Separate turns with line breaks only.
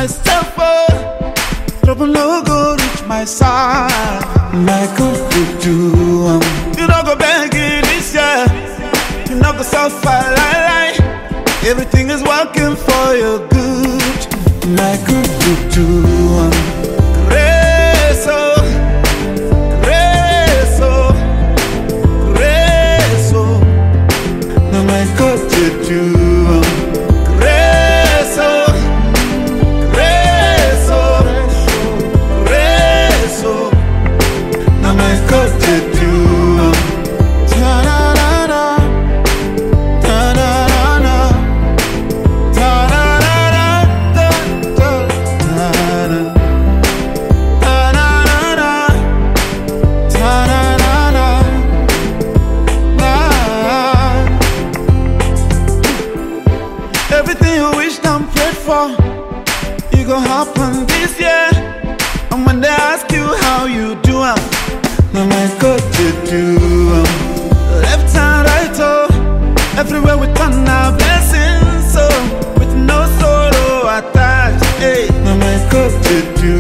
myself, oh, trouble no go reach my side. Like God could do, you don't go begging this year, you not go suffer, lie. Everything is working for your good. Like God could do, grace, oh, grace, oh, grace, oh. Now my God to do, grace, oh, grace, oh, grace, oh. Now my God to do, ta-da-da-da, ta-da-da-da, ta-da-da-da-da-da-da, ta-da-da-da, ta-da-da-da. Everything you wished and prayed for, it gon' happen this year. And when they ask you how you do, now my God to do, left and right, oh, everywhere we turn our blessings, so with no sorrow attached, hey, now my God to do.